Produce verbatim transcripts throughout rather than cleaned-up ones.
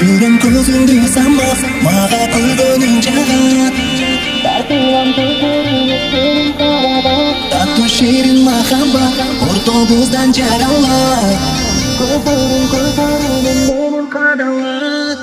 жүрем көзіңді самбап мага күлгөнүң жагат таттуу шерин махаббат ортобуздан жаралат көзөрүң көзөрүң менин кадалат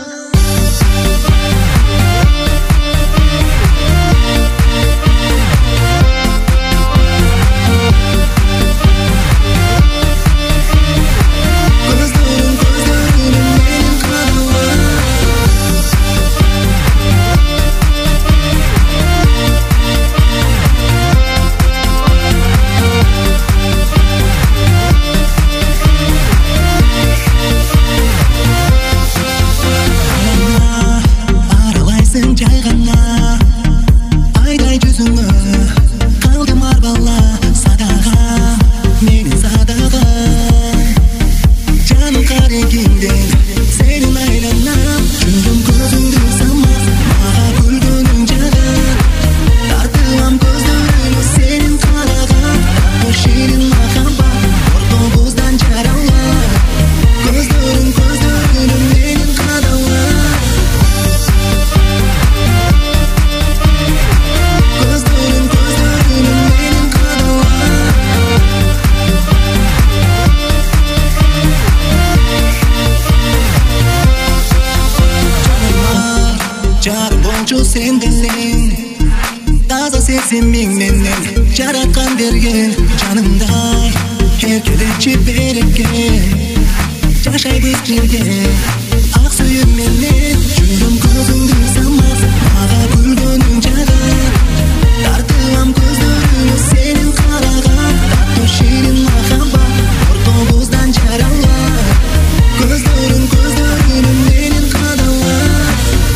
Таза сезимиң менен жараткан берген жанымдай эркелечи береккен жашайбыз бирге ак сүйүм менен жүрөм көзүңдү самап мага күлгөнүң жагат тартылам көздөрүңө сенин караган таттуу ширин махаббат ортобуздан жаралат көздөрүң көздөрүң менин кадалат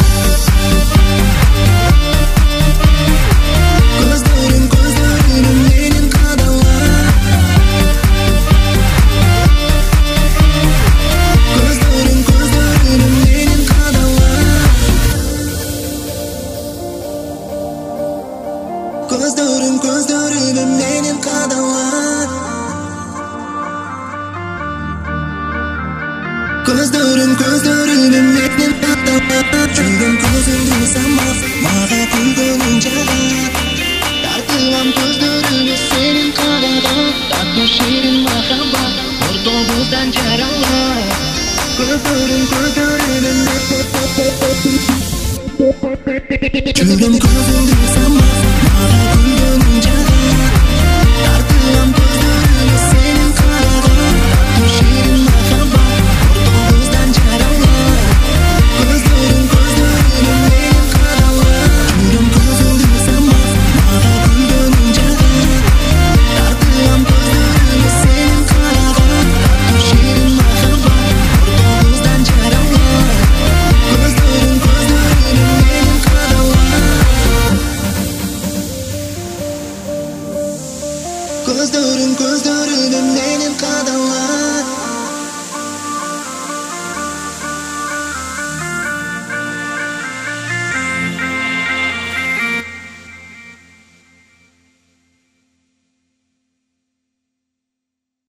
Көздөрүң көздөрүң менин кадалат Көздөрүң көздөрүң менин кадалат жүрөм көзүңдү самап мага күлгөнүң жагат тартылам көздөрүңө сенин караган таттуу ширин махаббат ортобуздан жаралат көздөрүң көздөрүң жүрөм көзүң